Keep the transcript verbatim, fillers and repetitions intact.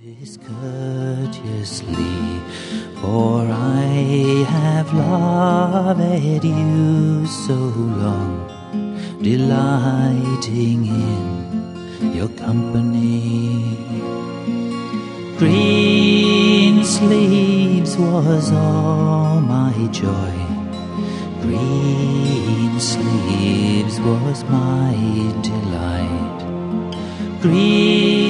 this courteously, for I have loved you so long, delighting in your company. Green sleeves was all my joy, green sleeves was my delight. Green